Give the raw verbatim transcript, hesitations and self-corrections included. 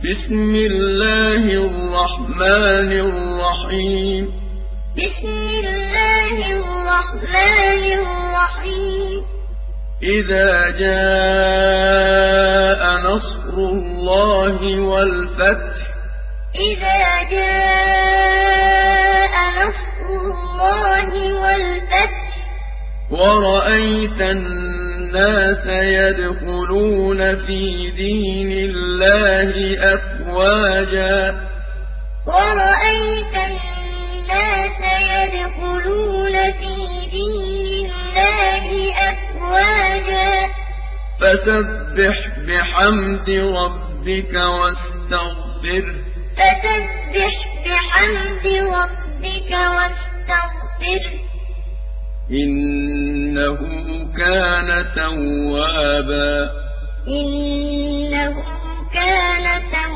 بسم الله الرحمن الرحيم بسم الله الرحمن الرحيم إذا جاء نصر الله والفتح إذا جاء نصر الله والفتح ورأيت الناس يدخلون في دين الله أفواجا ورأيت الناس يدخلون في دين الله أفواجا فسبح بحمد ربك واستغفره فسبح بحمد ربك واستغفره إنه كان توابا إنه كان توابا